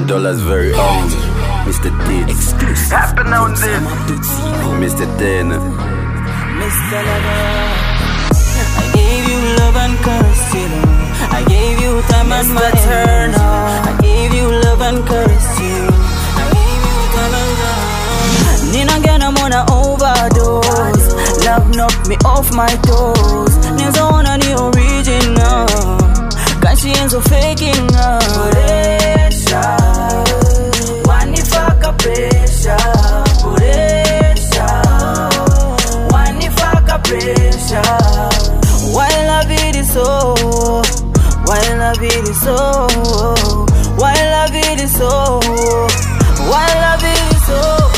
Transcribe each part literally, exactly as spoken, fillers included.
million dollars very own Mister Deeds. Exclusive. Happen on this. Mister Ten. Mister Lover, I gave you love and caress, you know. I gave you time and my energy. I gave you love and caress, you. I gave you time and love. Nina again, I'm on an overdose. Love knocked me off my toes. Never on the original. Cause she ain't so faking up. Pressure. One if I can pressure. Pressure. One if I can pressure. Why love it is so? Why love it is so? Why love it is so? Why love it is so?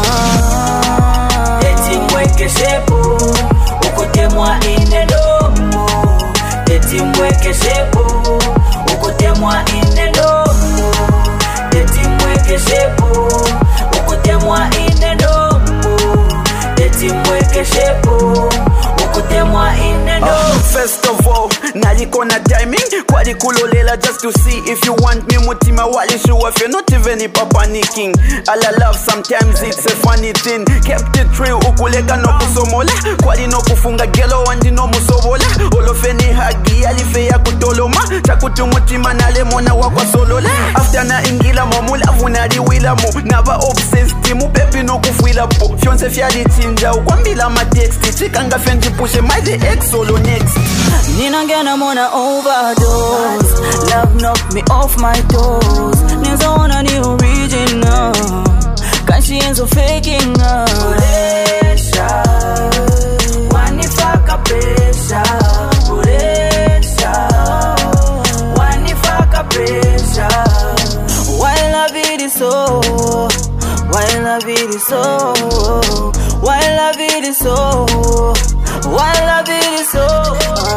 Eti mweke shepu ukutemwa inedomo. Eti mweke shepu ukutemwa inedomo. Eti mweke shepu ukutemwa inedomo. Eti mweke shepu ukutemwa inedomo. First of all, naliko na timing kwali kulolela just to see if you want me. Mutima wali show if you're not even panicking. All I love sometimes it's a funny thing. Kept it real ukuleka no kusomola. Kwali no kufunga gelo wandi no musobola. Olofeni hagi alife ya kutoloma. Chakutu mutima na lemona wakwa solola. After na ingila momula vunari wila mo. Nava obsessed mu pepi no kufuila po. Fionse fiali tinja ukwambila ma texti. Chikanga fenji pushe my the ex solo next. Nina again, I'm on an overdose. Love knocked me off my toes. Never on the original. Cause she ain't so faking up. Pressure. One if I can pressure. Pressure. One if I can pressure. Why love it is so? Why love it is so? Why love it is so? Why love it is so?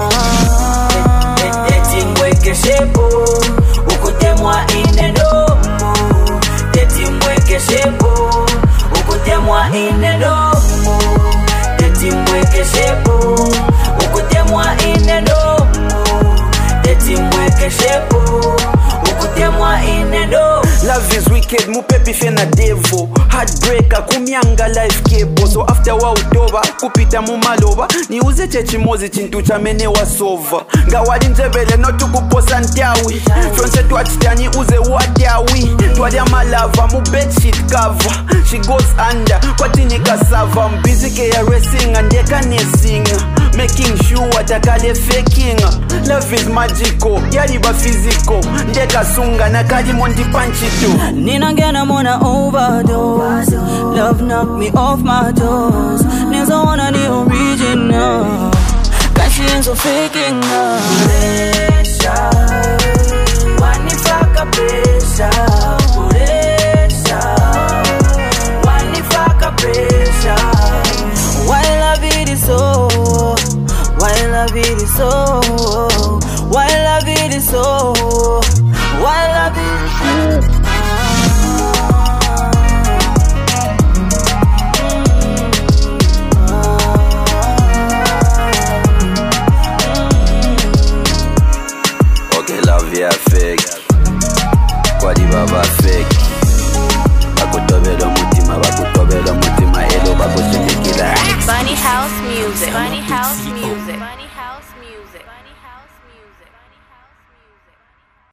Eti mweke shepu ukutemwa inedomo. Eti mweke shepu ukutemwa inedomo. Eti mweke shepu ukutemwa inedomo. Eti mweke shepu ukutemwa inedomo. Love is wicked, mupepi fena devil. Heartbreaker, kumyanga life cable. So after wa utoba, kupita mumaloba. Ni uze chechi mozi chintu chamene wa sova. Ngawali njebele no tukuposa ntiawi. Fronse tuachitani uze watiawi. Twalia malava, mu bedsheet cover. She goes under, kwa tini kasava. Mbizike ya racing and deka nesing. Making sure watakale faking. Love is magical, yaliba physical. Ndeka sunga na kali mondi panchi too. Nina again, I'm on an overdose. Love knocked me off my toes. Never on the original. Cause she ain't so faking up. Pressure. One if I can pressure. Pressure. One if I can pressure. Why love it is so? Why love it is so? Why love it is so? Why love it is so? Love ya fake. Kwadi baba fake. Bakutobelo mutima, bakutobelo mutima. Elo bakushimikila. Bunny House Music. Bunny House Music.